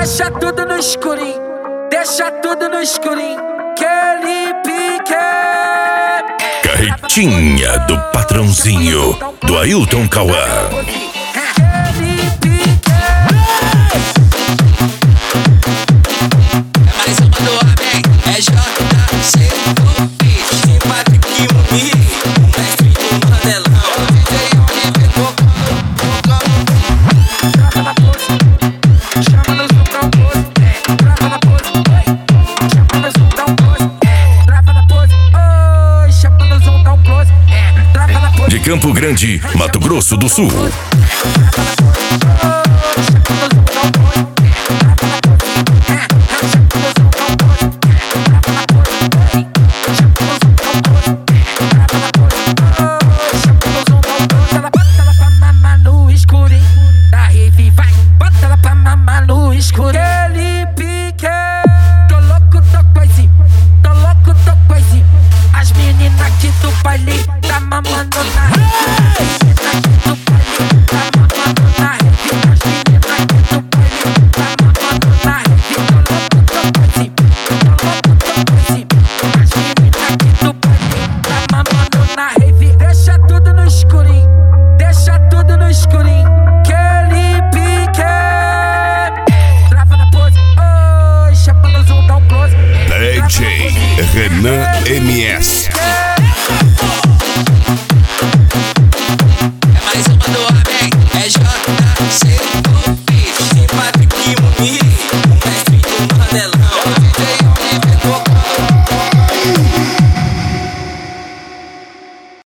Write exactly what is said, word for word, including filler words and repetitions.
Deixa tudo no escurinho, deixa tudo no escurinho, que ele pique. Carretinha do patrãozinho, do Ailton Cauã. Mais uma do Abel, é J C o Beat, simpático e humilde, o mestre do Mandelão, D J Oliver Coca. Trava na pose, chama no zoom, dá um pose. Trava na pose, chama no zoom, dá um close. Trava na pose, oi, chama no zoom, dá um close. Trava na pose. De Campo Grande, Mato Grosso do Sul. Ele pique. Tô louco, tô coisinho, tô louco, tô coisinho. As meninas aqui do baile tá mamando na rede. As meninas aqui do baile tá mamando na rede. As meninas aqui do baile tá mamando na rede. Tô louco, tô coisinho, tô louco, tô coisinho. As meninas aqui do baile tá mamando na rede. Deixa tudo no escurinho, deixa tudo no escurinho, que ele pique. Trava na pose, oi, chama no zoom, dá um close. D J Renan M S.